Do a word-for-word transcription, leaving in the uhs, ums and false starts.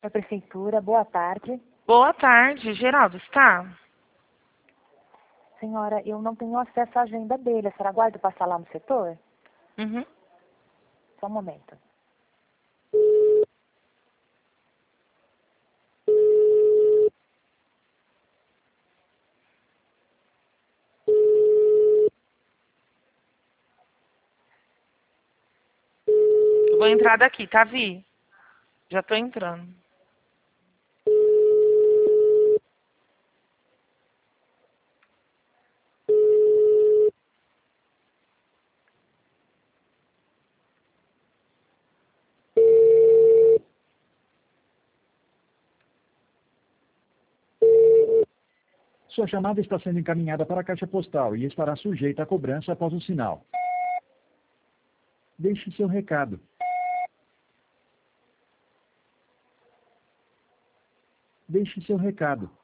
Da prefeitura, boa tarde. Boa tarde, Geraldo, está? Senhora, eu não tenho acesso à agenda dele. A senhora aguarda passar lá no setor? Uhum. Só um momento. Eu vou entrar daqui, tá, Vi? Já tô entrando. Sua chamada está sendo encaminhada para a caixa postal e estará sujeita a cobrança após o sinal. Deixe seu recado. Deixe seu recado.